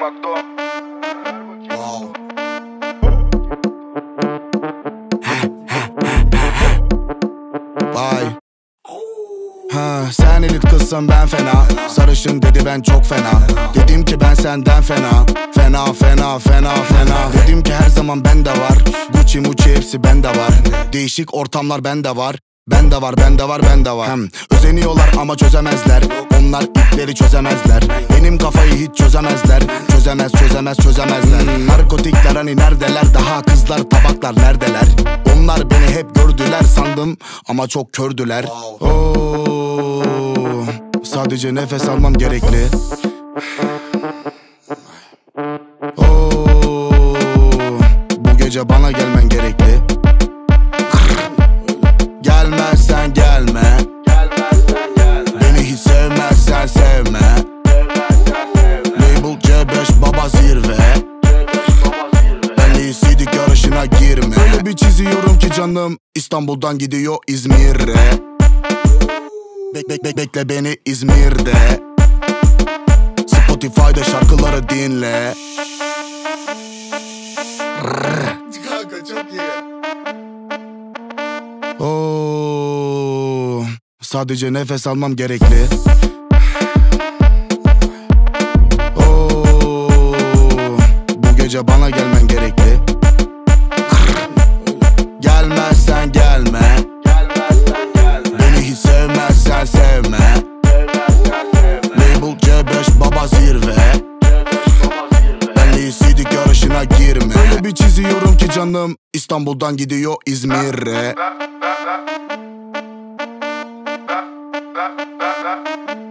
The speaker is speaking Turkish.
Akdo. Wow. Vay. Sen elit kızsın ben fena. Sarışın dedi ben çok fena. Dedim ki ben senden fena. Fena fena fena fena. Dedim ki her zaman bende var. Gucci mucci hepsi bende var. Değişik ortamlar bende var. Bende var, bende var, bende var. Özeniyorlar ama çözemezler. Onlar ipleri çözemezler. Benim kafayı hiç çözemezler. Çözemezler. Narkotikler hani neredeler? Daha kızlar tabaklar neredeler? Onlar beni hep gördüler sandım ama çok kördüler. Sadece nefes almam gerekli. Bu gece bana gelmen gerekli. Gelmezsen gelme. Beni hiç sevmezsen sevme. Label C5 baba zirve. Benle CD'lik yarışına girme. Öyle bir çiziyorum ki canım İstanbul'dan gidiyor İzmir'e. Bekle beni İzmir'de. Spotify'da şarkıları dinle. Kanka çok iyi. Sadece nefes almam gerekli. Bu gece bana gelmen gerekli. Gelmezsen gelme. Beni hiç sevmezsen sevme. Label C5 baba zirve. Benle CD'lik yarışına girme. Öyle bir çiziyorum ki canım İstanbul'dan gidiyor İzmir'e.